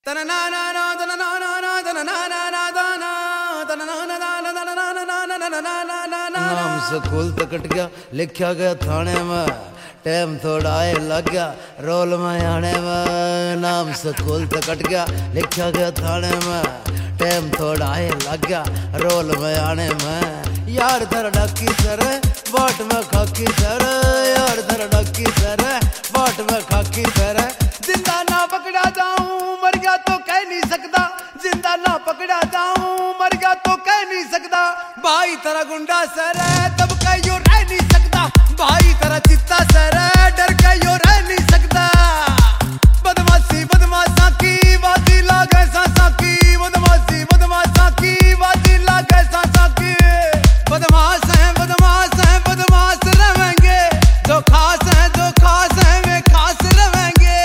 नाम स्कूल तो कट गया, लिखा गया थाने में, टाइम थोड़ा आए लग गया रोल में आने में। नाम स्कूल तो कट गया, लिखा गया थाने में, टाइम थोड़ा आए लग गया रोल में आने में। यार धर डाकी सर बाट में खाकी सर, यार धर डाकी सर बाट में खाकी सर। जिंदा ना पकड़ा जाऊं मर गया तो कह नहीं सकता, जिंदा ना पकड़ा जाऊं मर गया तो कह नहीं सकता। भाई तेरा गुंडा सर है तब कह यो रह नहीं सकता, भाई तेरा चित्ता सर है डर के यो रह नहीं सकता। बदमाशी बदमाशा की बाजी लागे सांसा की, बदमाशी बदमाशा की बाजी लागे सांसा की। बदमाश है बदमाश है बदमाश रहेंगे, जो खास है वे खास रहेंगे।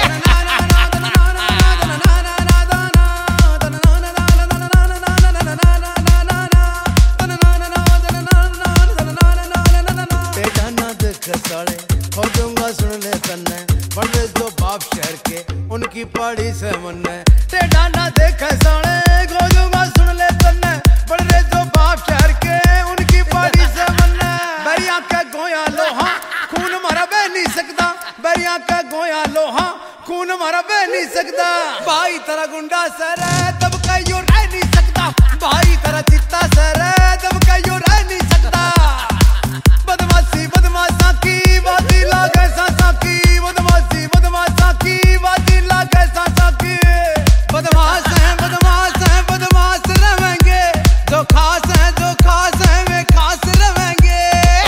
खोजूंगा सुन ले तन्ने बड़े जो बाप शहर के उनकी पहाड़ी से मन टेढ़ा ना देखे साले। खोजूंगा सुन ले तन्ने बड़े जो बाप शहर के उनकी पहाड़ी से मन। बैरिया का गोया लोहा खून मारा बह नहीं सकता, बैरिया का गोया लोहा खून मारा बह नहीं सकता। भाई तेरा गुंडा सर है तब कह यो रह नहीं सकता, भाई तेरा चित्ता सर है तब कह यो रह नहीं सकता। बदमाशी बदमाशा की बाजी लागे सांसा की, बदमाशी बदमाशा की बाजी लागे सांसा की। बदमाश है बदमाश रहेंगे, जो खास है वे खास रहेंगे।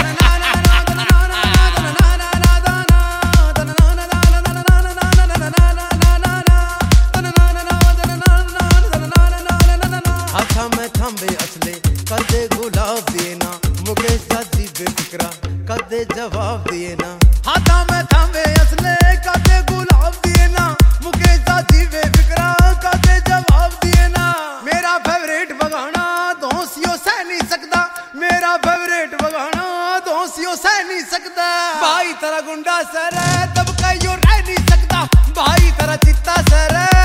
हाथा में थंबे असले कदे गुलाब दिए ना, मुकेश जी बेफिक्रा कदे जवाब दिए ना। हाथा में थंबे असले कदे गुलाब दिए ना, मुकेश जी बेफिक्रा कदे जवाब दिए ना। मेरा फेवरेट बगाना दोसियों सह नहीं सकता, मेरा फेवरेट बगाना दोसियों सह नहीं सकता। भाई तेरा गुंडा सर है तब कह यो रह नहीं सकता, भाई तेरा चित्ता सर है